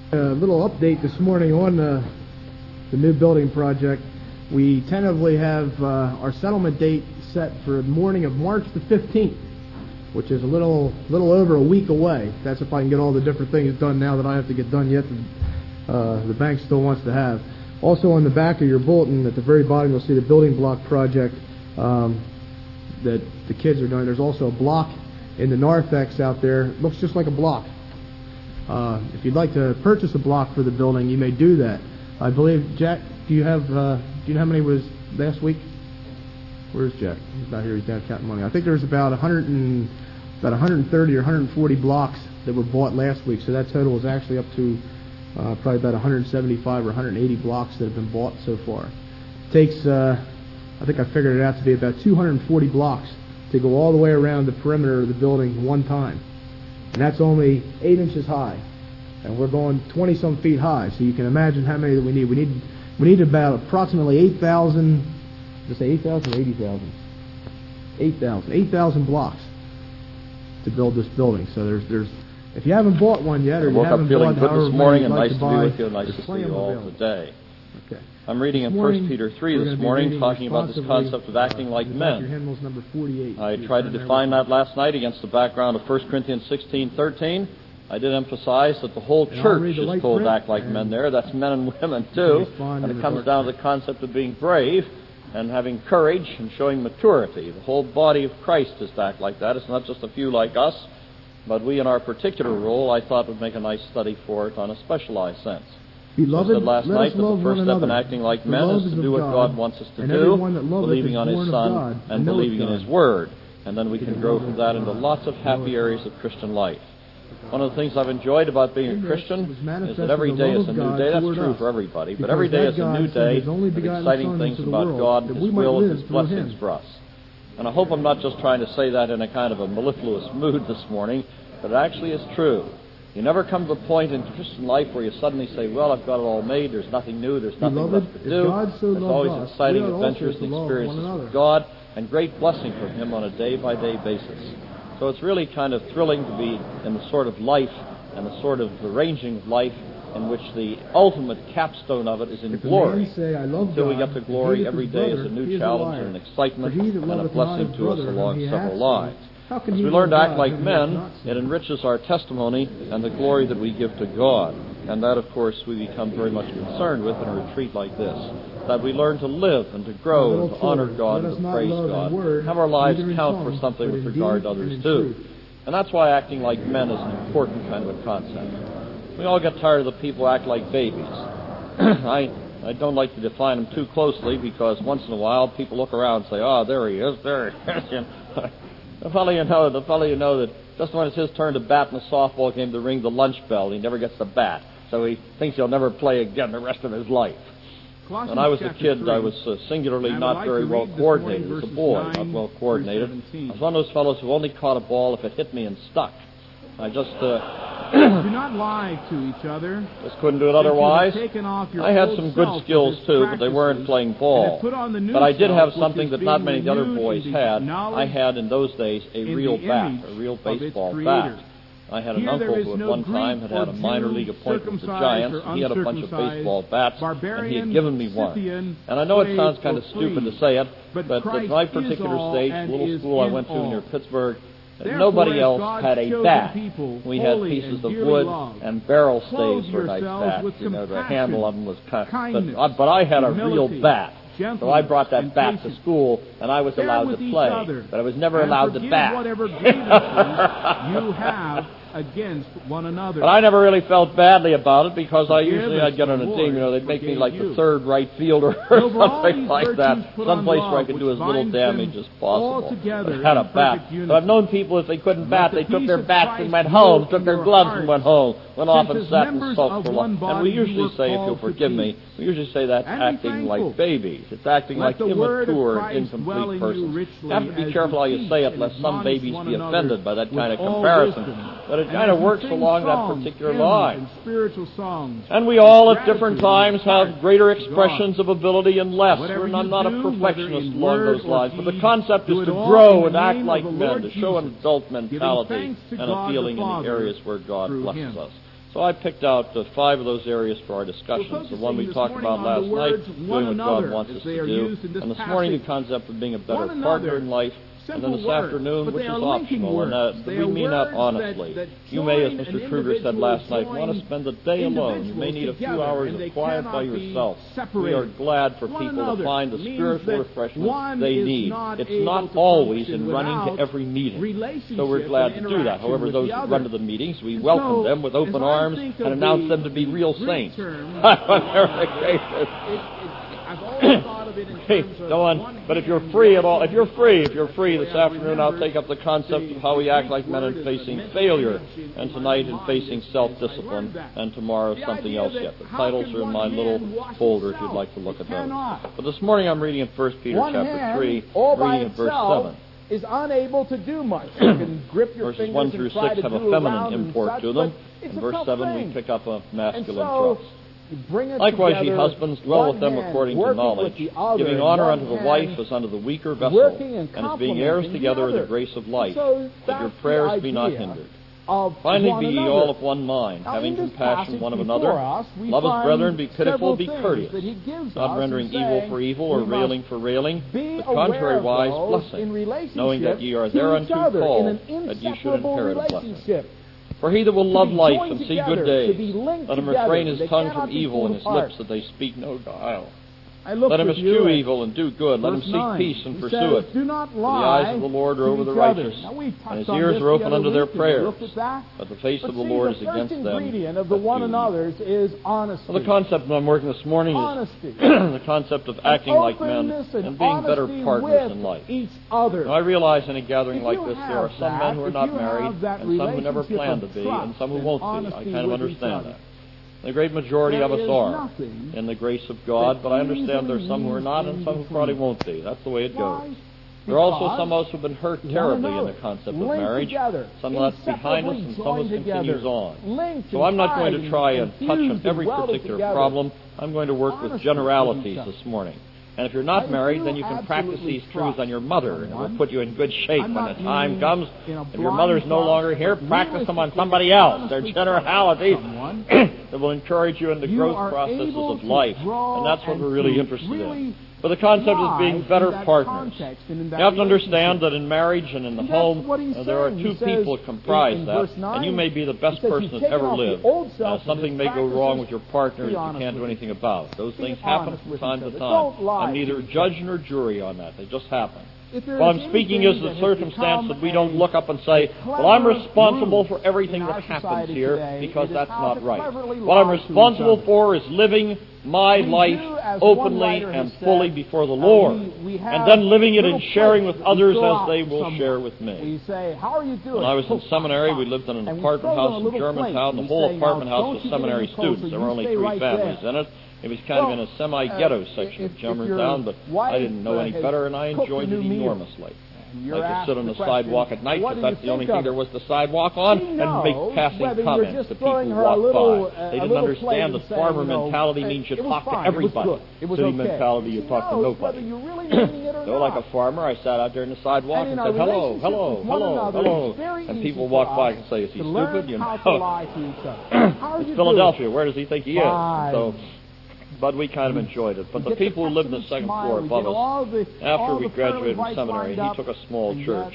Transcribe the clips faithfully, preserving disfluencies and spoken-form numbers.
A little update this morning on uh, the new building project. We tentatively have uh, our settlement date set for the morning of March the fifteenth, which is a little little over a week away. That's if I can get all the different things done now that I have to get done yet that uh, the bank still wants to have. Also on the back of your bulletin, at the very bottom, you'll see the building block project um, that the kids are doing. There's also a block in the narthex out there. It looks just like a block. Uh, if you'd like to purchase a block for the building, you may do that. I believe, Jack, do you have, uh, do you know how many was last week? Where's Jack? He's not here. He's down counting money. I think there was about one hundred and, about one hundred thirty or one hundred forty blocks that were bought last week. So that total is actually up to uh, probably about one hundred seventy-five or one hundred eighty blocks that have been bought so far. It takes, uh, I think I figured it out to be about two hundred forty blocks to go all the way around the perimeter of the building one time. And that's only eight inches high. And we're going twenty-some feet high. So you can imagine how many that we need. We need we need about approximately eight thousand, did I say eight thousand or eighty thousand? eight thousand. eight thousand blocks to build this building. So there's, there's if you haven't bought one yet, or I you woke haven't up feeling bought good this morning, and like nice to, to be with you, and nice to see you all available. today. Okay. I'm reading in First Peter three this morning, talking about this concept of acting like men. Number forty-eight. I tried to define that last night against the background of First Corinthians sixteen thirteen. I did emphasize that the whole church is told to act like men there. That's men and women, too. And it comes down to the concept of being brave and having courage and showing maturity. The whole body of Christ is to act like that. It's not just a few like us, but we in our particular role, I thought, would make a nice study for it on a specialized sense. Beloved, I said last night that the first step in acting like men is to do what God wants us to do, believing on His Son and believing in His Word. And then we can grow from that into lots of happy areas of Christian life. One of the things I've enjoyed about being a Christian is that every day is a new day. That's true for everybody, but every day is a new day with exciting things about God and His will and His blessings for us. And I hope I'm not just trying to say that in a kind of a mellifluous mood this morning, but it actually is true. You never come to the point in Christian life where you suddenly say, well, I've got it all made, there's nothing new, there's nothing Beloved, left to do. So there's always us, exciting adventures and experiences with God and great blessing from Him on a day-by-day basis. So it's really kind of thrilling to be in the sort of life and the sort of arranging of life in which the ultimate capstone of it is in if glory. Say, I love Until God, we get to glory, every day brother, is a new challenge and an excitement and a blessing to us brother, along several lives. As we learn to act like men, it enriches our testimony and the glory that we give to God. And that, of course, we become very much concerned with in a retreat like this. That we learn to live and to grow and to honor God and to praise God. Have our lives count for something with regard to others, too. And that's why acting like men is an important kind of a concept. We all get tired of the people who act like babies. I I don't like to define them too closely because once in a while people look around and say, oh, there he is, there he is. The fellow you know, the fellow you know that just when it's his turn to bat in a softball game to ring the lunch bell, he never gets the bat. So he thinks he'll never play again the rest of his life. Colossians when I was a kid, three, I was uh, singularly not like very well coordinated as a boy, not well coordinated. I was one of those fellows who only caught a ball if it hit me and stuck. I just uh, do not lie to each other. Just couldn't do it otherwise. I had some good skills too, but they weren't playing ball. But I did have something that not many of the other boys had. I had in those days a real bat, a real baseball bat. I had an Here uncle who at no one time had had a minor league appointment with the Giants. He had a bunch of baseball bats, and he had given me one. And I know it sounds kind of stupid to say it, but, but at my particular stage, the little school I went to near Pittsburgh, Therefore, nobody else had a bat. People, we had pieces of wood loved. and barrel Clothe staves for nice bats. You know, the handle of them was kind kindness, but, but I had a humility, real bat. So I brought that bat patience. to school, and I was Bear allowed to play. Other, but I was never allowed to bat. Whatever grievances you have against one another. But I never really felt badly about it because I Forgive usually I'd get on a Lord, team, you know, they'd make me like you. the third right fielder or something like that. Someplace where I could do as little damage as possible. I had a bat. But I've known people, if they couldn't bat, they took their bats and went home, took their gloves and went home, went off and sat and sulked for a long. And we usually say, if you'll forgive me, we usually say that's acting like babies. It's acting like immature and incomplete persons. You have to be careful how you say it, lest some babies be offended by that kind of comparison. But it kind of works along that particular line. And we all at different times have greater expressions of ability and less. And I'm not a perfectionist along those lines. But the concept is to grow and act like men, to show an adult mentality and a feeling in the areas where God blesses us. So I picked out uh, five of those areas for our discussions. The one we talked about last night, doing what God wants us to do. And this morning, the concept of being a better partner in life. And then this words, afternoon, which is optional, and uh, we mean that honestly. That, that you may, as Mister Kruger said last night, want to spend the day alone. You may need a few hours of quiet by yourself. We are glad for people to find the spiritual refreshment they need. It's not always in running to every meeting. So we're glad to do that. However, those who run to the meetings, we welcome them with open arms and announce them to be real saints. Whatever the case is. I've always thought of it in Hey, terms of go on. But if you're free at all, if you're free, if you're free this afternoon, I'll take up the concept of how we act like men in facing failure, and tonight in facing self-discipline, and tomorrow something else yet. The titles are in my little folder if you'd like to look at those. But this morning I'm reading in First Peter chapter three, reading at verse seven. Is unable to do much. You can grip your Verses one through six have a feminine import to them. In verse seven we pick up a masculine thrust. Likewise, ye husbands, dwell with them according to knowledge, giving honor unto the wife as unto the weaker vessel, and as being heirs together in the grace of life, that your prayers be not hindered. Finally, be ye all of one mind, having compassion one of another. Love as brethren, be pitiful, be courteous, not rendering evil for evil or railing for railing, but contrariwise blessing, knowing that ye are thereunto called, that ye should inherit a blessing. For he that will love life and see good days, let him refrain his tongue from evil and his lips that they speak no guile. Let him eschew evil and do good. Let him seek peace and pursue it. For the eyes of the Lord are over the righteous, and his ears are open unto their prayers. But the face of the Lord is against them that do evil. The concept I'm working this morning is the concept of acting like men and being better partners in life. Now, I realize in a gathering like this there are some men who are not married, and some who never plan to be, and some who won't be. I kind of understand that. The great majority of us are in the grace of God, but I understand there's some who are not and some who probably won't be. That's the way it goes. There are also some of us who have been hurt terribly in the concept of marriage. Some left behind us and some of us continues on. So I'm not going to try and touch on every particular problem. I'm going to work with generalities this morning. And if you're not married, then you can practice these truths on your mother, and it will put you in good shape when the time comes. If your mother's no longer here, practice them on somebody else. They're generalities that will encourage you in the growth processes of life. And that's what we're really interested in. But the concept is being better partners. You have to understand that in marriage and in the home, uh, there are two people that comprise that, and you may be the best person that's ever lived. Uh, something may go wrong with your partner that you can't do anything about. Those things happen from time to time. I'm neither judge nor jury on that. They just happen. What I'm speaking is the circumstance that we don't look up and say, well, I'm responsible for everything that happens here, because that's not right. What I'm responsible for is living my life openly and fully before the Lord, and then living it and sharing with others as they will share with me. When I was in seminary, we lived in an apartment house in Germantown. The whole apartment house was seminary students. There were only three families in it. It was kind of in a semi-ghetto section of Germantown, but I didn't know any better, and I enjoyed it enormously. I could sit on the sidewalk at night, because that's the only thing there was the sidewalk on, and make passing comments to people who walked by. They didn't understand that farmer mentality means you talk to everybody. City mentality, you talk to nobody. So like a farmer, I sat out there in the sidewalk and said, hello, hello, hello, hello. And people walked by and say, is he stupid? You know, it's Philadelphia. Where does he think he is? So, but we kind of enjoyed it. But the people who lived in the second floor above us, after we graduated from seminary, he took a small church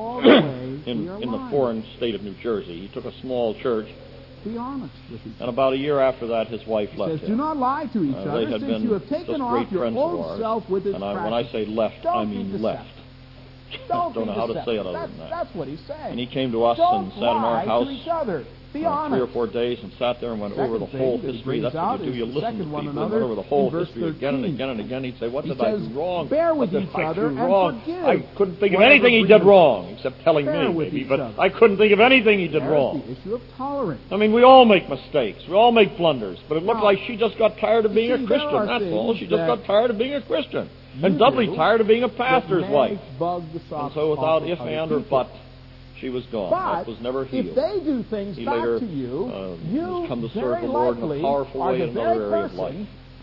in, in the foreign state of New Jersey. He took a small church. Be honest with each And about a year after that, his wife left says, him. Do not lie to each uh, other, they had since been you have taken just off great your friends of old ours. self with its And I, when I say left, Don't I mean be left. Don't, Don't know how to say it other that's, than that. That's what he's saying. And he came to us Don't and sat in our house to each other. Be uh, honest. three or four days and sat there and went Second over the thing whole that he history. brings That's what out you do. is You to listen second to one people and another went over the whole in verse history again and thirteen. again and again. He'd say, what He did I says, do wrong? bear with what did each I other do and wrong? forgive. I couldn't think of Whatever anything he brings did wrong, except telling bear me, with maybe. each But other. I couldn't think of anything he did There's wrong. the issue of tolerance. I mean, we all make mistakes. We all make blunders. But it looked Now, like she just got tired of being see, a there Christian. are That's all. things She just that got tired of being a Christian. you And doubly do tired of being a that pastor's wife. manage bug the And socks so without off if, of and, other or people. but, she was gone. But that was never healed. if they do things He back later to you, uh, you has come to serve very the Lord in a likely powerful are way the in another very area of life. person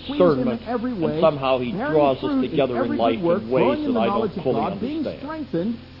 discernment, and somehow He draws us together in life in ways that I don't fully understand.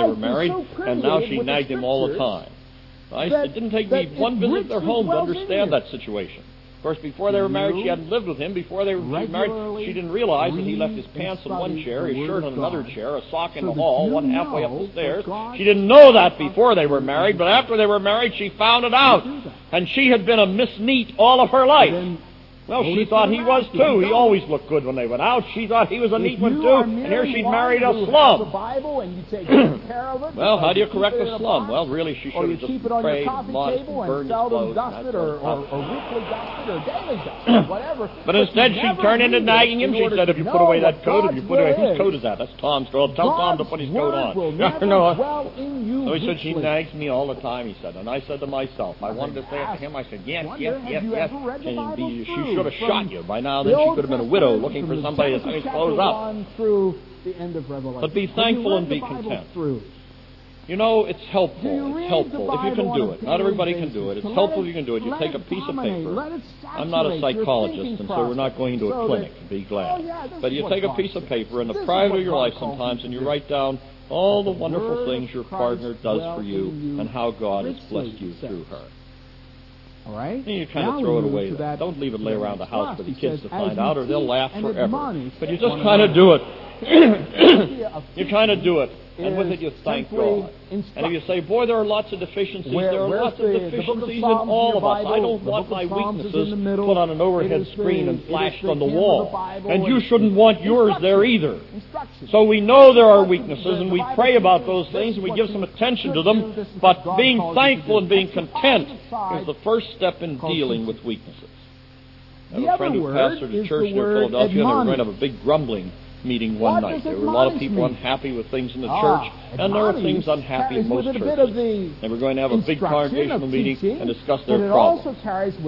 they were wife was married, so and now permeated she with the nagged him all the scriptures time. I, that- it didn't take that me one it visit to their richly home to dwells in understand you. that situation. Of course, before they were married, she You hadn't lived with him. Before they were she was married, regularly she didn't realize that he left his read pants and on one study chair, the his Word shirt of on another God, chair, a sock in so the that hall, you one halfway up know the stairs. that God She didn't know that has before they were told married, you but to after they were married, she found it out. do that. And she had been a Miss Neat all of her life. Then Well, she thought he was too. He always looked good when they went out. She thought he was a neat one too. And here she'd married a slum. Well, how do you correct a slum? Well, really, she should have just prayed and washed and burned his clothes. But instead, she turned into nagging him. She said, "If you put away that coat, if you put away whose coat is that? That's Tom's coat. Tell Tom to put his coat on." No, so he said, "She nags me all the time," he said. And I said to myself, I wanted to say it to him. I said, "Yes, yes, yes, yes." And be, she should have shot you. By now, then she could have been a widow looking for somebody to hang his clothes up. But be thankful and be content. You know, it's helpful. It's helpful if you can do it. Not everybody can do it. It's helpful if you can do it. You take a piece of paper. I'm not a psychologist, and so we're not going to a clinic. Be glad. But you take a piece of paper in the private of your life sometimes, and you write down all the wonderful things your partner does for you and how God has blessed you through her. All right. And you kind of throw it away. Don't leave it lay around the house for the kids to find out, or they'll laugh forever. But you just kind of do it. You kind of do it, and with it you thank God. And if you say, "Boy, there are lots of deficiencies," there are lots of deficiencies in all of us. I don't want my weaknesses put on an overhead screen and flashed on the wall. And you shouldn't want yours there either. So we know there are weaknesses, and we pray about those things, and we give some attention to them. But being thankful and being content is the first step in dealing with weaknesses. I have a friend who pastored a church near Philadelphia, and they were going to have a big grumbling meeting one night. There were a lot of people unhappy with things in the church, and there were things unhappy in most churches. They were going to have a big congregational meeting and discuss their problems. And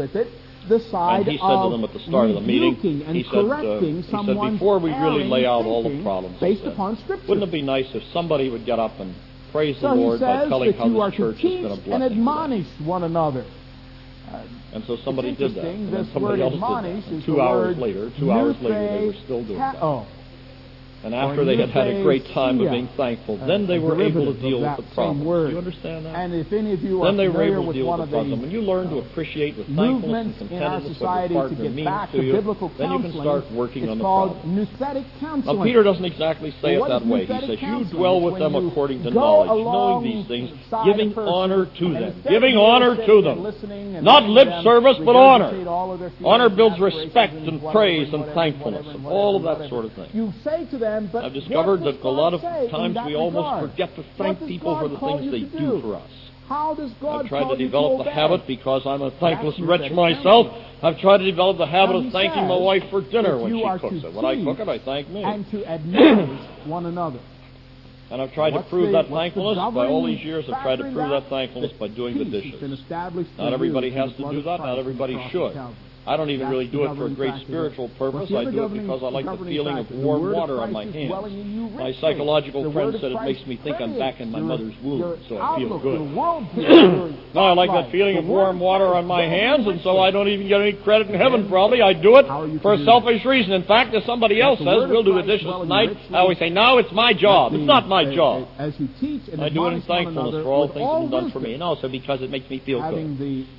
he said to them at the start of the meeting, he said, uh, he said, "Before we really lay out all the problems, he said, wouldn't it be nice if somebody would get up and praise the Lord by telling how this church has been a blessing and admonish one another." And so somebody did that, and then somebody else did that. And two hours later, two hours later, they were still doing that. And after they had had a great time of being thankful, then they were able to deal with the problem. Do you understand that? And if any of you are then they were able to with deal one with the of the problem. When you learn to appreciate with thankfulness and contentedness what your partner means to you, then you can start working on the problem. Now, Peter doesn't exactly say it that way. He says, "You dwell with them according to knowledge, knowing these things, giving honor to them." Giving honor to them. Not lip service, but honor. Honor builds respect and praise and thankfulness and all of that sort of thing. You say to them, but I've discovered that a lot of times we almost forget to thank people for the things they do for us. How does God I've tried to develop the habit, because I'm a thankless wretch myself, I've tried to develop the habit of thanking my wife for dinner when she cooks it. When I cook it, I thank me. And to admonish one another. And I've tried to prove that thankfulness by all these years. I've tried to prove that thankfulness by doing the dishes. Not everybody has to do that. Not everybody should. I don't even really do it for a great spiritual purpose. I do it because I like the feeling of warm water on my hands. My psychological friend said it makes me think I'm back in my mother's womb, so I feel good. No, I like that feeling of warm water on my hands, and so I don't even get any credit in heaven, probably. I do it for a selfish reason. In fact, if somebody else says, "We'll do the dishes tonight," I always say, "No, it's my job. It's not my job." I do it in thankfulness for all things that have been done for me, and also because it makes me feel good.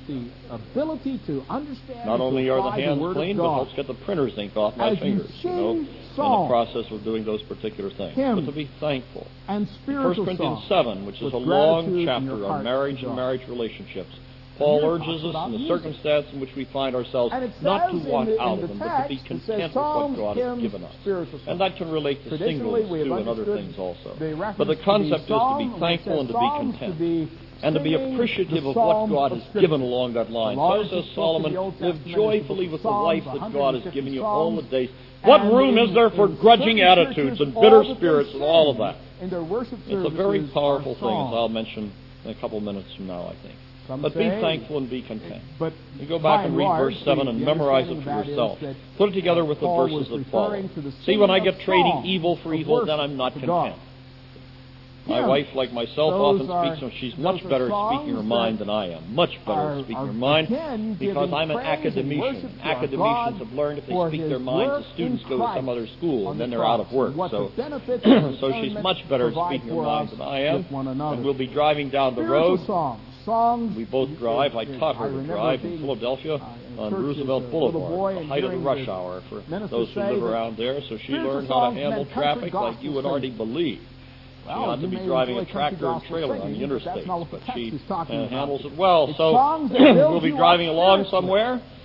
Not only are the hands clean, but helps get the printer's ink off my fingers, you know, in the process of doing those particular things. But to be thankful. First Corinthians seven, which is a long chapter on marriage and marriage relationships, Paul urges us in the circumstance in which we find ourselves not to want out of them, but to be content with what God has given us. And that can relate to singleness, too, and other things also. But the concept is to be thankful and to be content, and to be appreciative of what God has given along that line. So says Solomon, "Live joyfully with the life that God has given you all the days." What room is there for grudging attitudes and bitter spirits and all of that? It's a very powerful thing, as I'll mention in a couple minutes from now, I think. But be thankful and be content. You go back and read verse seven and memorize it for yourself. Put it together with the verses that follow. See, when I get trading evil for evil, then I'm not content. My wife, like myself, often speaks, and she's much better at speaking her mind than I am. Much better at speaking her mind, because I'm an academician. Academicians have learned if they speak their minds, the students go to some other school, and then they're out of work. So, so she's much better at speaking her mind than I am. And we'll be driving down the road. We both drive. I taught her to drive in Philadelphia on Roosevelt Boulevard, the height of the rush hour for those who live around there. So she learned how to handle traffic like you would already believe. She ought to be driving a tractor and trailer on the interstates, but she uh, handles it well. So we'll be driving along somewhere,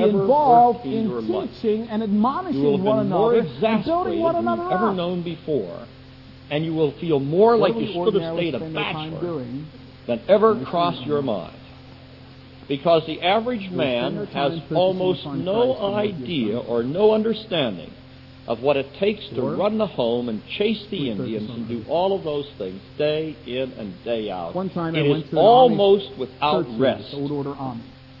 ever involved worked in in your life. teaching and You will admonishing have one been more another and building exasperated one than another you've ever up. known before, and you will feel more What like do you we should have ordinarily stayed a spend our time bachelor doing? than ever crossed your mind. Because the average man spend our time has focusing almost upon no Christ and what He has idea done. or no understanding of what it takes to Or run the home and chase the we focus Indians on and do Christ. all of those things day in and day out. One time It I is went to an almost Amish without church rest. service, Old Order Amish.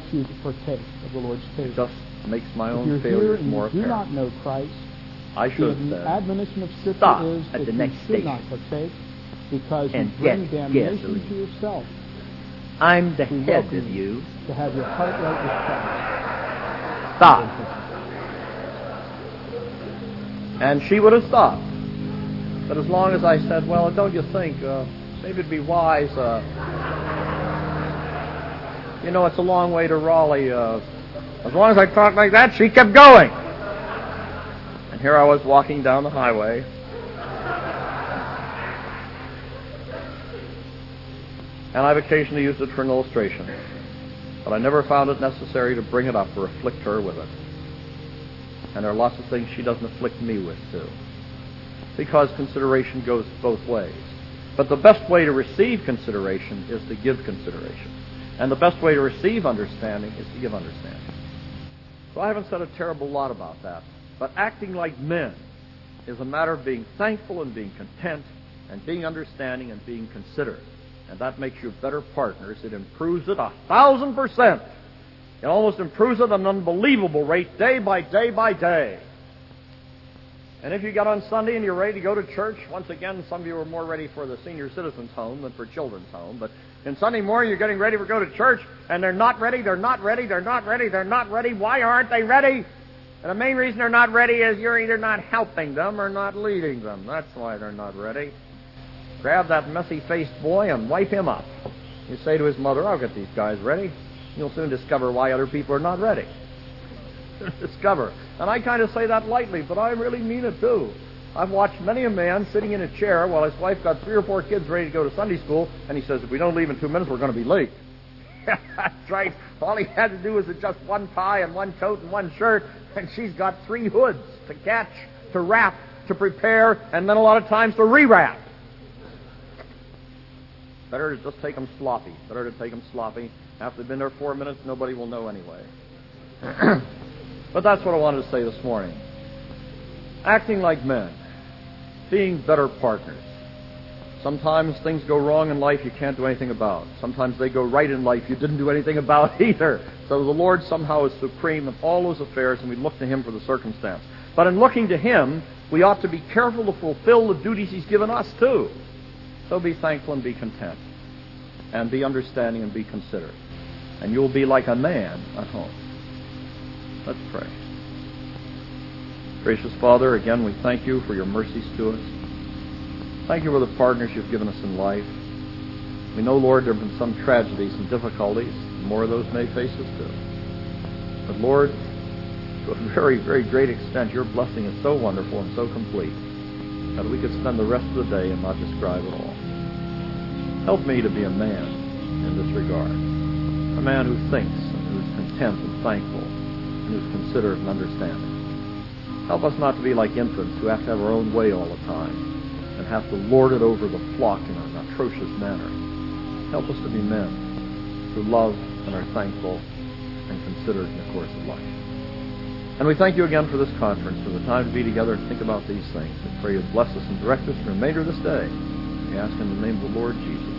invite you to partake of the Lord's It table. just makes my If own you're here failures and more you do not apparent. know Christ, I the should have said, admonition of Scripture stop is at that the you next should not station partake because and you bring get damnation gasoline. to yourself. I'm the We head welcome of you. To have your heart right with Christ. Stop. And she would have stopped. But as long as I said, well, don't you think, uh, maybe it'd be wise, uh, you know, it's a long way to Raleigh. Uh, as long as I talked like that, she kept going. And here I was walking down the highway. And I've occasionally used it for an illustration. But I never found it necessary to bring it up or afflict her with it. And there are lots of things she doesn't afflict me with, too. Because consideration goes both ways. But the best way to receive consideration is to give consideration. And the best way to receive understanding is to give understanding. So I haven't said a terrible lot about that. But acting like men is a matter of being thankful and being content and being understanding and being considerate. And that makes you better partners. It improves it a thousand percent. It almost improves it at an unbelievable rate, day by day by day. And if you get on Sunday and you're ready to go to church, once again, some of you are more ready for the senior citizens' home than for children's home. But in Sunday morning, you're getting ready to go to church, and they're not ready, they're not ready, they're not ready, they're not ready. Why aren't they ready? And the main reason they're not ready is you're either not helping them or not leading them. That's why they're not ready. Grab that messy-faced boy and wipe him up. You say to his mother, I'll get these guys ready. You'll soon discover why other people are not ready. Discover. And I kind of say that lightly, but I really mean it too. I've watched many a man sitting in a chair while his wife got three or four kids ready to go to Sunday school, and he says, if we don't leave in two minutes, we're going to be late. That's right. All he had to do was adjust one tie and one coat and one shirt, and she's got three hoods to catch, to wrap, to prepare, and then a lot of times to rewrap. Better to just take them sloppy. Better to take them sloppy. After they've been there four minutes, nobody will know anyway. But that's what I wanted to say this morning. Acting like men. Being better partners. Sometimes things go wrong in life you can't do anything about. Sometimes they go right in life you didn't do anything about either. So the Lord somehow is supreme in all those affairs, and we look to Him for the circumstance. But in looking to Him, we ought to be careful to fulfill the duties He's given us too. So be thankful and be content. And be understanding and be considerate. And you'll be like a man at home. Let's pray. Gracious Father, again we thank you for your mercies to us. Thank you for the partners you've given us in life. We know, Lord, there have been some tragedies and difficulties. More of those may face us too. But Lord, to a very, very great extent, your blessing is so wonderful and so complete that we could spend the rest of the day and not describe it all. Help me to be a man in this regard. A man who thinks and who is content and thankful and who is considerate and understanding. Help us not to be like infants who have to have our own way all the time and have to lord it over the flock in an atrocious manner. Help us to be men who love and are thankful and considerate in the course of life. And we thank you again for this conference, for the time to be together and think about these things. We pray you bless us and direct us for the remainder of this day. We ask in the name of the Lord Jesus.